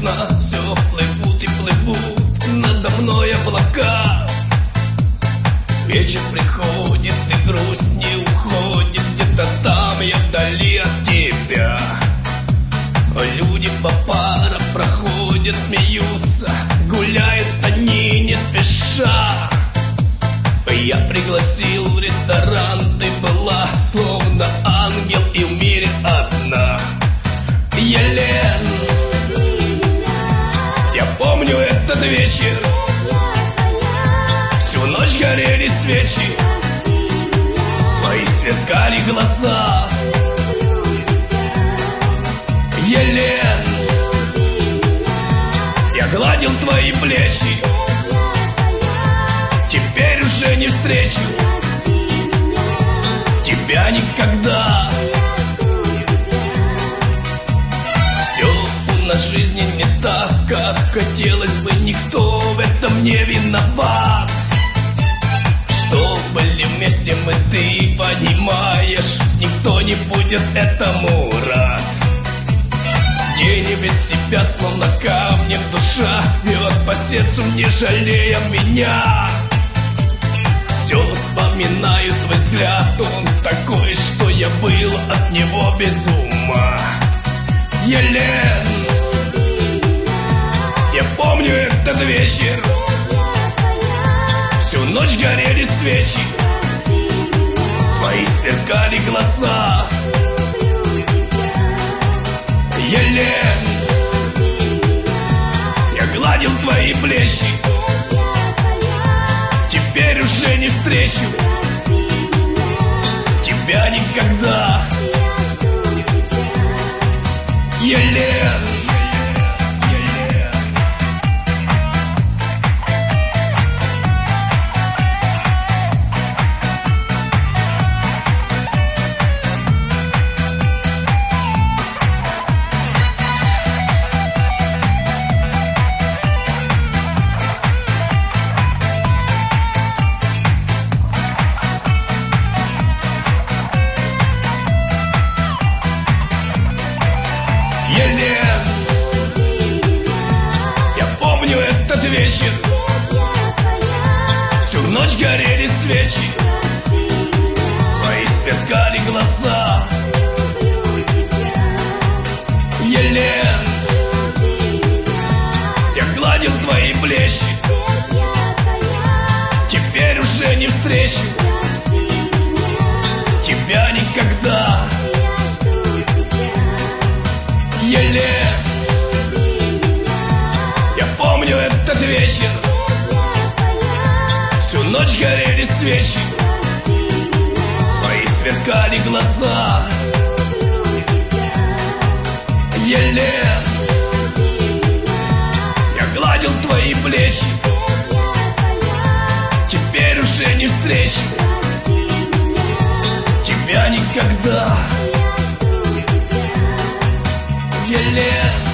грустно, все плывут и плывут надо мной облака. Вечер приходит, и грусть не уходит, где-то там я вдали от тебя. Люди по парам проходят, смеются, гуляют они не спеша. Я пригласил в ресторан, ты была словно ангел и в мире одна. Елен, я помню этот вечер, всю ночь горели свечи, твои сверкали глаза. Елен, я гладил твои плечи, теперь уже не встречу тебя никогда. Все у нас в жизни не так, как хотелось бы, никто в этом не виноват. Что были вместе мы, ты понимаешь, никто не будет этому рад. День без тебя словно камнем душа бьет по сердцу, не жалея меня. Все вспоминаю твой взгляд, он такой, что я был от него без ума. Елен, я помню этот вечер, всю ночь горели свечи, твои сверкали глаза. Елен, я гладил твои плечи, теперь уже не встречу тебя никогда. Елен, я помню этот вечер, всю ночь горели свечи, твои сверкали глаза. Елен, я гладил твои плечи, теперь уже не встречу тебя никогда. Елен, я помню этот вечер, всю ночь горели свечи, твои сверкали глаза. Елен, я гладил твои плечи, теперь уже не встречу тебя никогда. Елен.